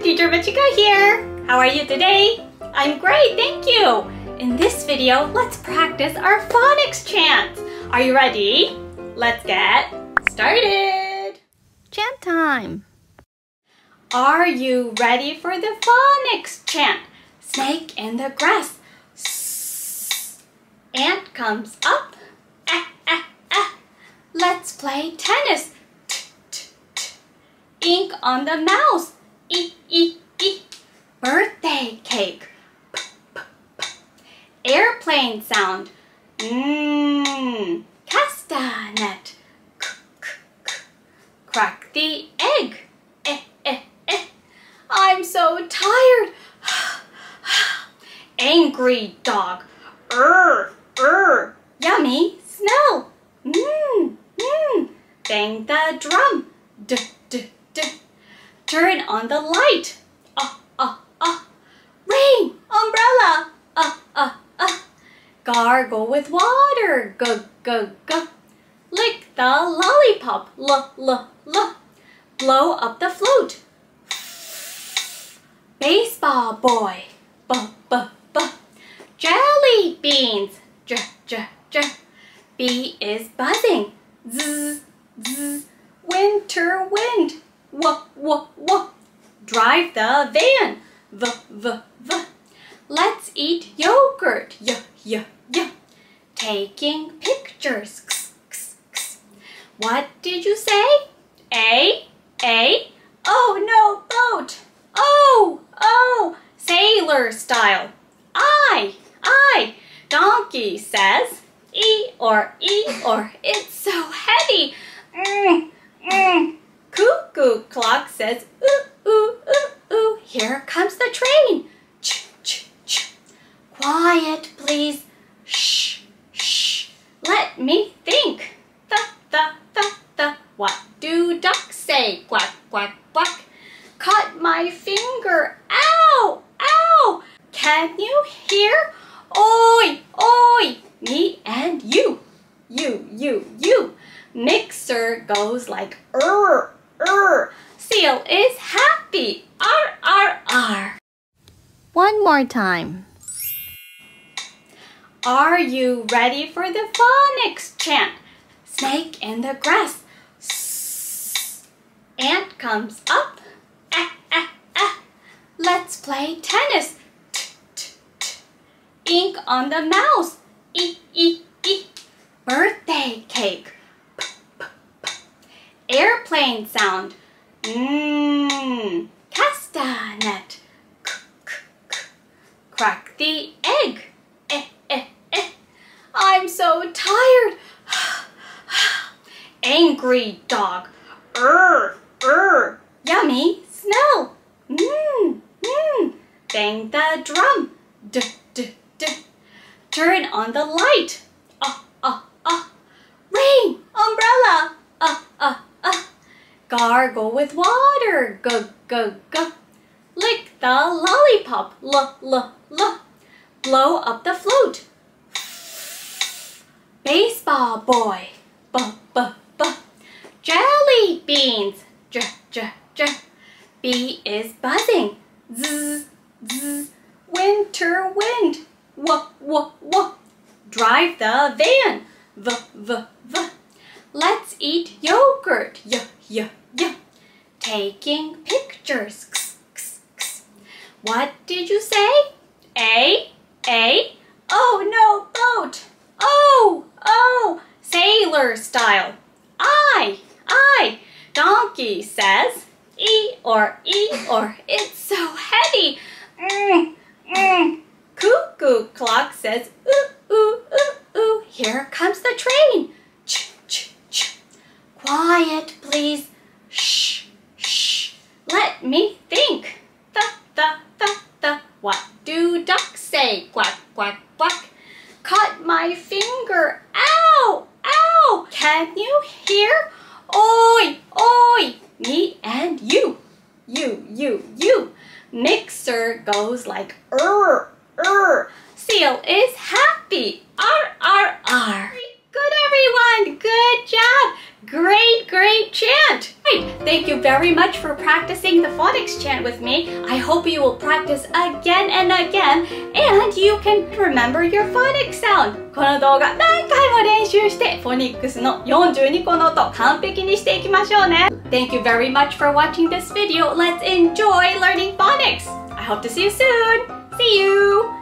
Teacher Machiko here. How are you today? I'm great, thank you. In this video, let's practice our phonics chant. Are you ready? Let's get started. Chant time. Are you ready for the phonics chant? Snake in the grass. Ant comes up. Let's play tennis. Ink on the mouse. Birthday cake. Airplane sound. Castanet. Crack the egg. I'm so tired. Angry dog. Yummy smell. Bang the drum. Turn on the light. Rain, umbrella. Gargle with water. Go. Lick the lollipop. Blow up the float. Baseball boy. Jelly beans. Bee is buzzing. Zzz. Winter wind. Drive the van. V. Let's eat yogurt. Y. Taking pictures. What did you say? A. Oh no, boat. Oh, sailor style. I. Donkey says. E or it's so heavy. Cuckoo clock says ooh. Here comes the train. Ch. Quiet please. Shh. Let me think. The. What do ducks say? Quack. Cut my finger. Ow. Can you hear? Oi. Me and you. Mixer goes like Seal is happy. R. One more time. Are you ready for the phonics chant? Snake in the grass. Ant comes up. Let's play tennis. Ink on the mouse. E. Birthday cake. Airplane sound. Castanet. Crack the egg. I'm so tired. Angry dog. Yummy smell. Bang the drum. Turn on the light. Rain, umbrella. Gargle with water. Go. Lick the lollipop. Blow up the float. Baseball boy. Jelly beans. Bee is buzzing. Zzz. Winter wind. Drive the van. V. Let's eat yogurt. Y. Taking pictures. What did you say? A. Oh no, boat. Oh, sailor style. I. Donkey says. E or it's so heavy. Cuckoo clock says ooh. Here comes the train. Ch. Quiet please. Shh. Let me think. The. What do ducks say? Quack. Cut my finger. Ow. Can you hear? Oi. Me and you. Mixer goes like Seal is happy. R. Good everyone. Good job. Great chant. Right. thank you very much for practicing the phonics chant with me. I hope you will practice again and again, and you can remember your phonics sound. この動画何回も練習してフォニックスの42個の音完璧にしていきましょうね。Thank you very much for watching this video. Let's enjoy learning phonics. I hope to see you soon. See you!